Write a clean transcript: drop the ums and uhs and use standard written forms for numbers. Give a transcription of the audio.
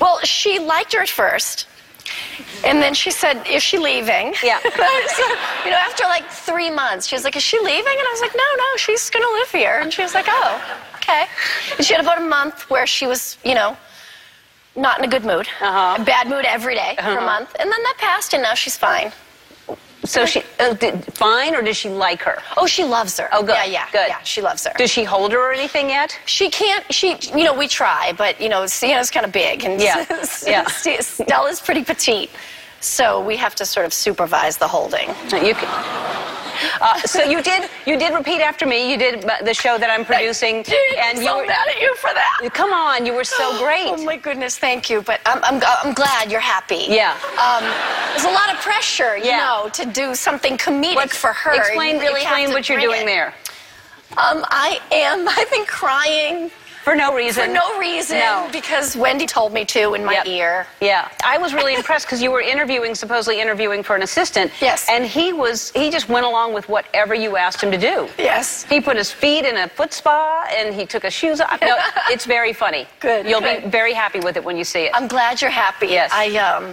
Well, she liked her at first. And then she said, is she leaving? Yeah. So, you know, after like 3 months, she was like, is she leaving? And I was like, no, she's going to live here. And she was like, oh, okay. And she had about a month where she was, you know, not in a good mood. A bad mood every day for a month. And then that passed, and now she's fine. So she, fine, or does she like her? Oh, she loves her. Oh, good. Yeah, good. Yeah, she loves her. Does she hold her or anything yet? She can't, you know, we try, but, you know, Sienna's kind of big, and Stella's pretty petite. So we have to sort of supervise the holding. You can. So you did repeat after me. You did the show that I'm producing, and I'm so mad at you for that. Come on, you were so great. Oh my goodness, thank you. But I'm glad you're happy. Yeah. There's a lot of pressure, you know, to do something comedic for her. Explain what you're doing there. I've been crying. For no reason. For no reason. No. Because Wendy told me to in my ear. Yeah. I was really impressed because you were supposedly interviewing for an assistant. Yes. And he just went along with whatever you asked him to do. Yes. He put his feet in a foot spa and he took his shoes off. No, it's very funny. Good. You'll be very happy with it when you see it. I'm glad you're happy. Yes.